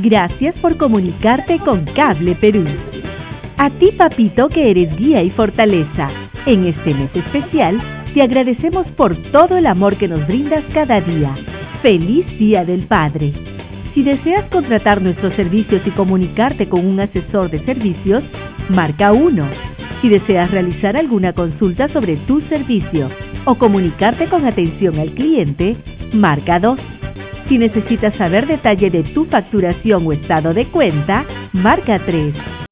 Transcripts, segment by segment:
Gracias por comunicarte con Cable Perú. A ti, papito, que eres guía y fortaleza. En este mes especial, te agradecemos por todo el amor que nos brindas cada día. ¡Feliz Día del Padre! Si deseas contratar nuestros servicios y comunicarte con un asesor de servicios, marca 1. Si deseas realizar alguna consulta sobre tu servicio o comunicarte con atención al cliente, marca 2. Si necesitas saber detalle de tu facturación o estado de cuenta, marca 3.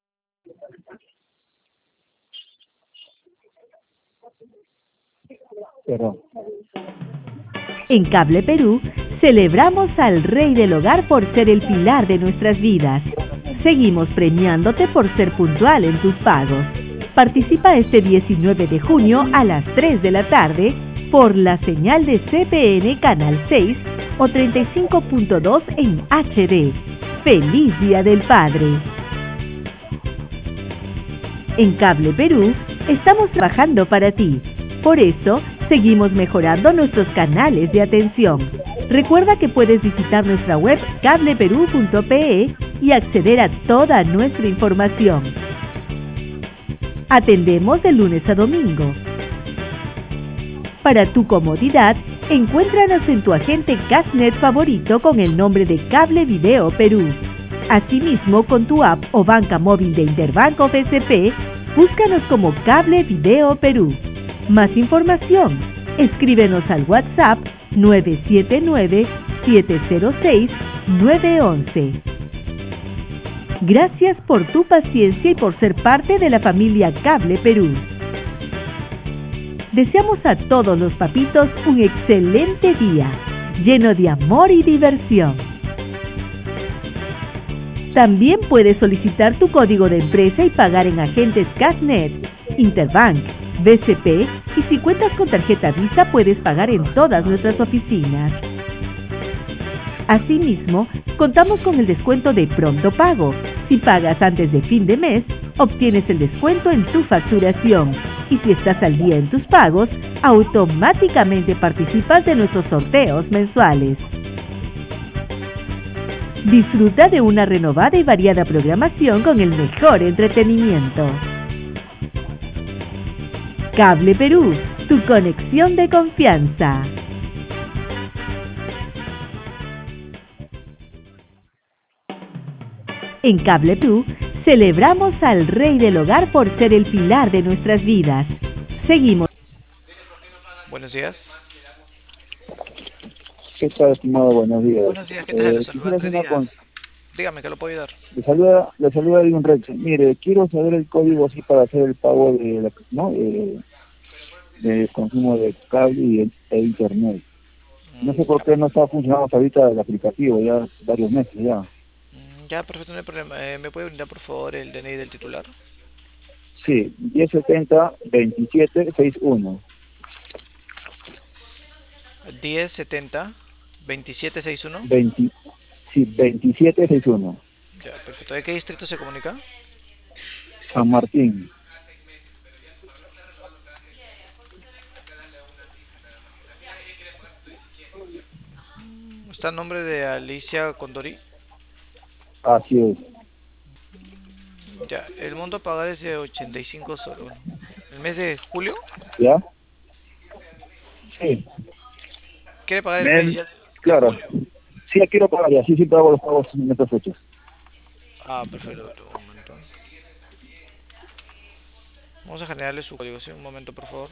Perdón. En Cable Perú, celebramos al Rey del Hogar por ser el pilar de nuestras vidas. Seguimos premiándote por ser puntual en tus pagos. Participa este 19 de junio a las 3 de la tarde por la señal de CPN Canal 6 o 35.2 en HD. ¡Feliz Día del Padre! En Cable Perú, estamos trabajando para ti. Por eso, seguimos mejorando nuestros canales de atención. Recuerda que puedes visitar nuestra web cableperú.pe y acceder a toda nuestra información. Atendemos de lunes a domingo. Para tu comodidad, encuéntranos en tu agente Cashnet favorito con el nombre de Cable Video Perú. Asimismo, con tu app o banca móvil de Interbank o BCP, búscanos como Cable Video Perú. Más información, escríbenos al WhatsApp 979-706-911. Gracias por tu paciencia y por ser parte de la familia Cable Perú. Deseamos a todos los papitos un excelente día, lleno de amor y diversión. También puedes solicitar tu código de empresa y pagar en agentes Cashnet, Interbank, BCP, y si cuentas con tarjeta Visa puedes pagar en todas nuestras oficinas. Asimismo, contamos con el descuento de pronto pago. Si pagas antes de fin de mes, obtienes el descuento en tu facturación. Y si estás al día en tus pagos, automáticamente participas de nuestros sorteos mensuales. Disfruta de una renovada y variada programación con el mejor entretenimiento. Cable Perú, tu conexión de confianza. En Cable Perú, celebramos al Rey del Hogar por ser el pilar de nuestras vidas. Seguimos. Buenos días. ¿Qué tal, estimado? Buenos días. Buenos días, ¿qué tal? Los saluda Quisiera hacer Andrés una Díaz. Dígame, ¿qué lo puedo ayudar? le saluda Edwin Rex. Mire, quiero saber el código así para hacer el pago de de consumo de cable e internet. No sé por qué no está funcionando hasta ahorita el aplicativo, ya varios meses ya. Ya, perfecto, no hay problema. ¿Me puede brindar, por favor, el DNI del titular? Sí, 1070-2761. 1070-2761. 2761. Ya, perfecto. ¿De qué distrito se comunica? San Martín. ¿Está el nombre de Alicia Condori? Así es. Ya, el monto a pagar es de 85 soles. ¿El mes de julio? ¿Ya? Sí. ¿Quiere pagar el mes ya de Claro. julio? Sí, quiero pagar ya. Sí, pago los pagos en estas fechas. Ah, perfecto. Un momento. Vamos a generarle su código. Sí, un momento, por favor.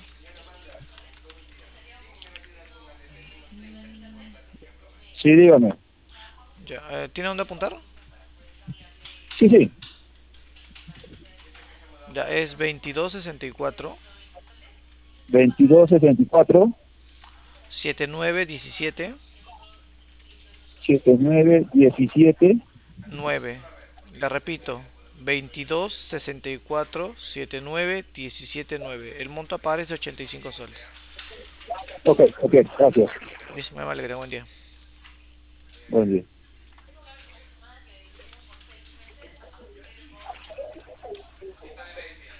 Sí, dígame. Ya, ¿tiene dónde apuntar? Sí. Ya, es 2264 2264 7917 7917 9. Le repito, 2264 7917 9. El monto a pagar es de 85 soles. Ok, gracias. Listo, me vale, que tenga buen día. Buen día.